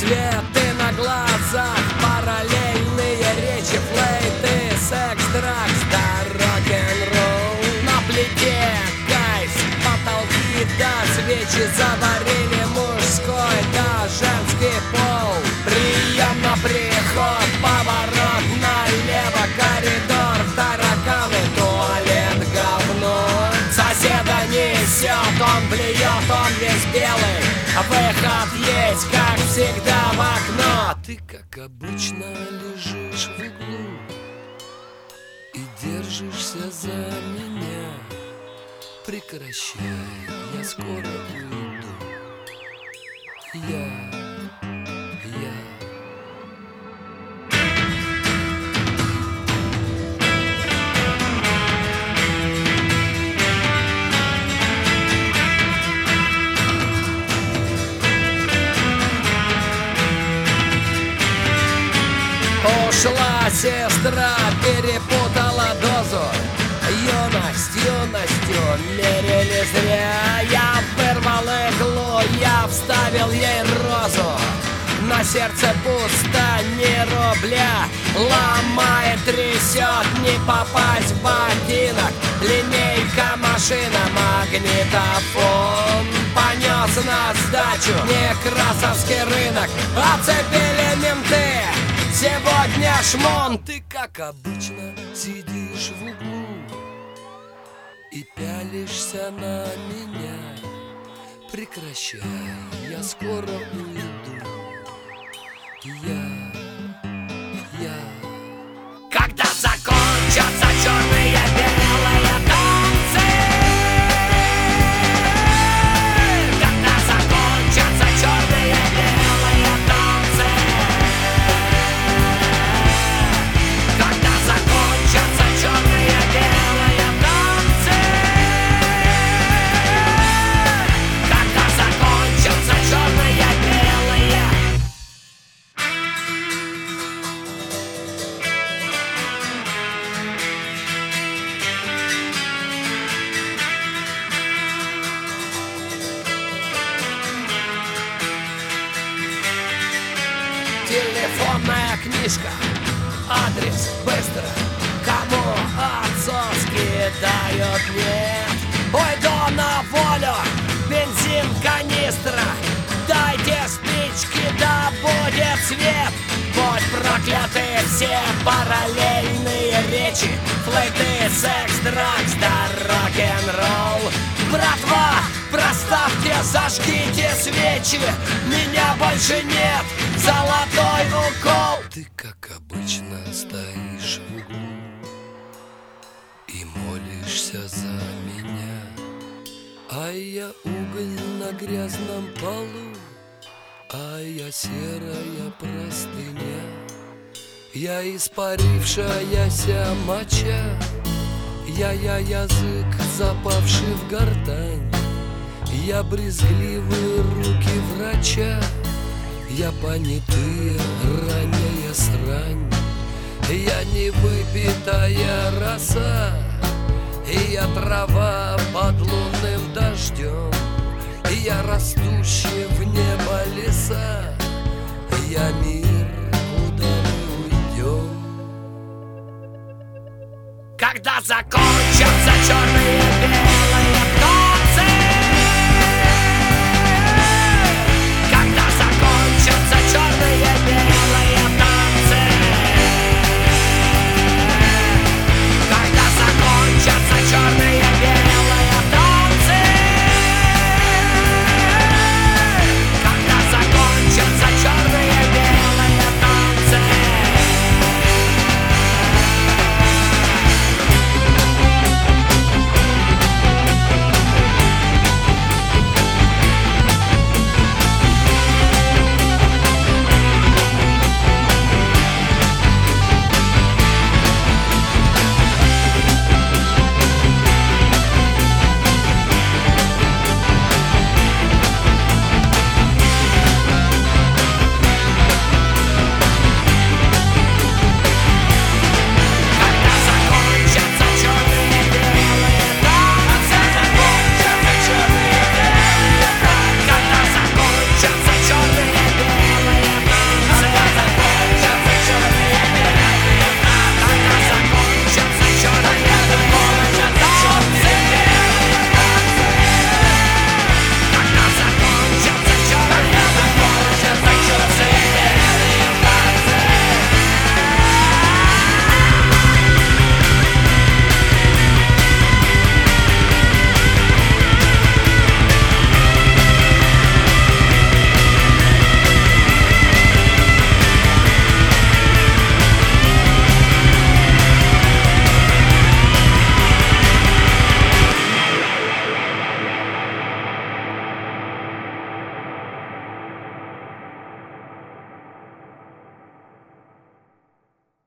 цветы на глазах, параллельные речи, флейты, секс, дракс, да рок-н-ролл. На плите кайф, потолки, да свечи заварили мужской, да женский пол. Прием на приход, поворот налево, коридор, тараканы, туалет, говно. Соседа несет, он блюет, он весь белый. Выход есть, как всегда, в окно. Ты, как обычно, лежишь в углу и держишься за меня. Прекращай, я скоро уйду. Я Ушла сестра, перепутала дозу. Юностью мерили зря. Я вырвал иглу, я вставил ей розу. На сердце пусто, ни рубля. Ломает, трясет, не попасть в ботинок. Линейка, машина, магнитофон. Понес на сдачу Некрасовский рынок. Оцепили менты. Сегодня шмон. Ты, как обычно, сидишь в углу и пялишься на меня. Прекращай, я скоро уйду. Когда закончатся черные белые танцы, когда закончатся черные белые танцы, когда закончатся черные белые танцы, когда закончатся черные белые. Телефонная книжка, адрес быстро. Кому отцовский дают, нет. Уйду на волю, бензин, канистра. Дайте спички, да будет свет. Будь прокляты все параллельные речи, флейты, секс, дракс, да рок-н-ролл. Братва, проставьте, зажгите свечи. Меня больше нет, золотой укол. Ты, как обычно, стоишь в углу и молишься за меня, а я уголь на грязном полу, а я серая простыня. Я испарившаяся моча, я язык, запавший в гортань. Я брезгливые руки врача, я понятые ранняя срань. Я невыпитая роса, я трава под лунным дождем. Я растущие в небо леса, я мир, куда мы уйдем. Когда закончатся черные